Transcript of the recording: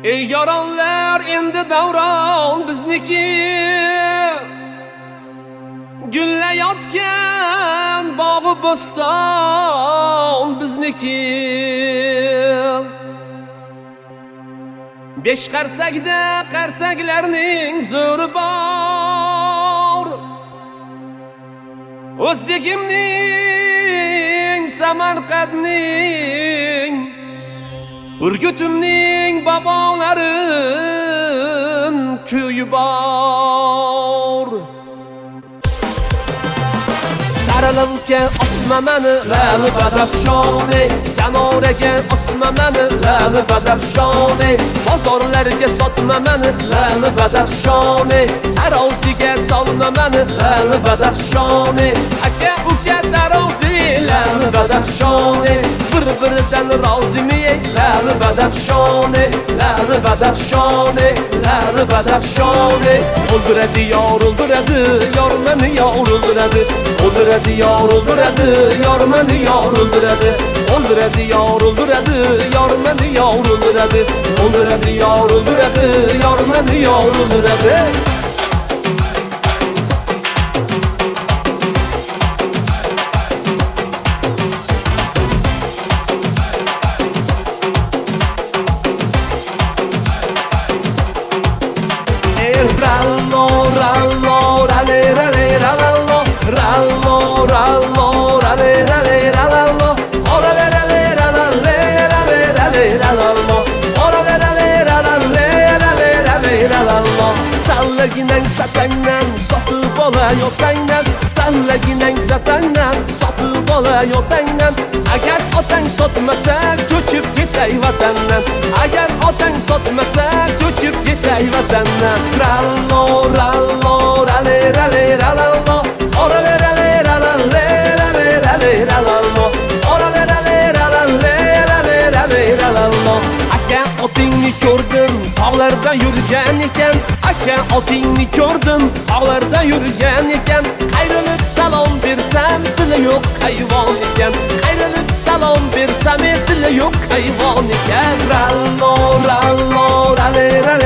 Ey yaranlar endi davron bizniki, gullayotgan bog'i bo'ston bizniki. Besh qarsakda qarsaklarning zo'ri bor, O'zbegimning, Samarqandning, Urgutimning bobolarin kuyi bor. Taralangan osmamani lali badafshone, Yanoraga osmamani lali badafshone, bozorlarga sotmamani lali badafshone, taroziga solmamani lali badafshone, aka uka tarozi lali badafshone, bir-biridan rozimi lali badafshone, lali badafshone, lali badafshone. O'ldiradi yor, o'ldiradi yor, meni yor o'ldiradi, o'ldiradi yor, o'ldiradi yor, meni yor o'ldiradi, o'ldiradi yor, o'ldiradi yor, meni yor o'ldiradi, o'ldiradi yor, o'ldiradi yor, meni yor o'ldiradi. Rallo, rallo, rale, rale, rallo, rallo, rallo, rale, rale, rallo, orale, rale, rale, rale, rale, rallo, orale, rale, rale, rale, rale, rallo. Sallaginang satangdan sotib olayotangdan, sallaginang satangdan sotib olayotangdan, agar otang sotmasa ko'chib ketay vatandan, agar otang sotmasa ko'chib ketay vatandan. Rallo, rallo, rale, rale, rallo, orale, rale, rale, rale, rale, rallo, orale, rale, rale, rale, rale, rallo. Aka otingni ko'rdim, tog'larda yurgan ekan, aka otingni ko'rdim, tog'larda yurgan ekan, qayrilib salom bersam dili yo'q hayvon ekan, qayrilib salom bersam dili yo'q hayvon ekan. Rallo, rallo, rale, rale